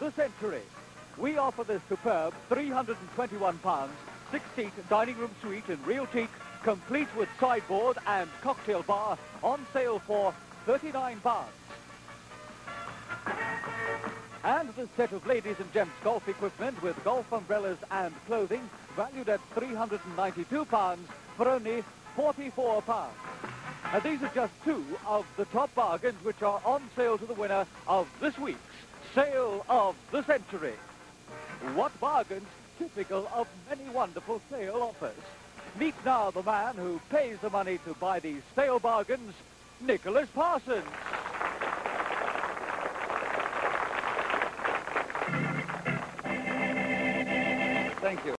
the century. We offer this superb £321, 6-seat dining room suite in real teak, complete with sideboard and cocktail bar, on sale for £39. And the set of ladies and gents golf equipment with golf umbrellas and clothing, valued at £392 for only £44. And these are just two of the top bargains which are on sale to the winner of this week's Sale of the Century. What bargains typical of many wonderful sale offers. Meet now the man who pays the money to buy these sale bargains, Nicholas Parsons. Thank you.